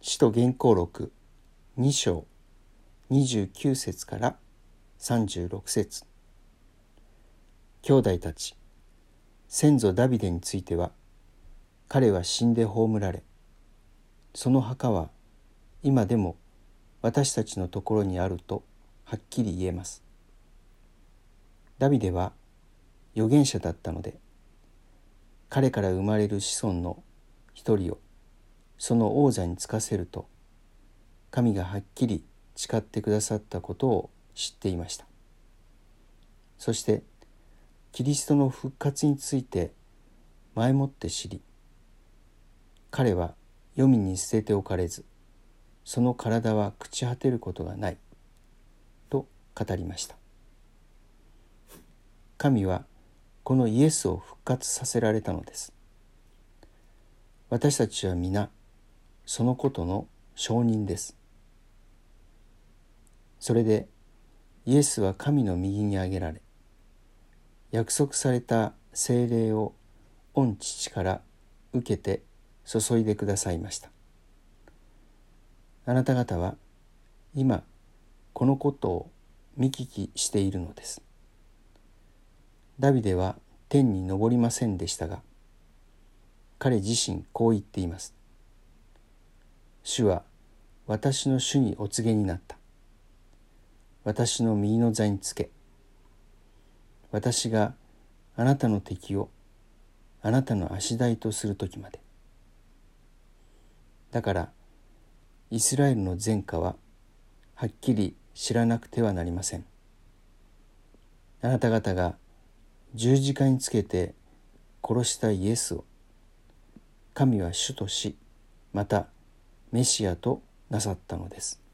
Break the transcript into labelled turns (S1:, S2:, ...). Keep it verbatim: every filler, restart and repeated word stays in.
S1: 使徒言行録に章にじゅうきゅう節からさんじゅうろく節。兄弟たち、先祖ダビデについては、彼は死んで葬られ、その墓は今でも私たちのところにあるとはっきり言えます。ダビデは預言者だったので、彼から生まれる子孫の一人をその王座に就かせると、神がはっきり誓ってくださったことを知っていました。そしてキリストの復活について前もって知り、彼は黄泉に捨てておかれず、その体は朽ち果てることがないと語りました。神はこのイエスを復活させられたのです。私たちは皆そのことの証人です。それでイエスは神の右に上げられ、約束された聖霊を御父から受けて注いでくださいました。あなた方は今このことを見聞きしているのです。ダビデは天に昇りませんでしたが、彼自身こう言っています。主は私の主にお告げになった。私の右の座につけ、私があなたの敵をあなたの足台とするときまで。だからイスラエルの前科ははっきり知らなくてはなりません。あなた方が十字架につけて殺したイエスを、神は主とし、またメシアとなさったのです。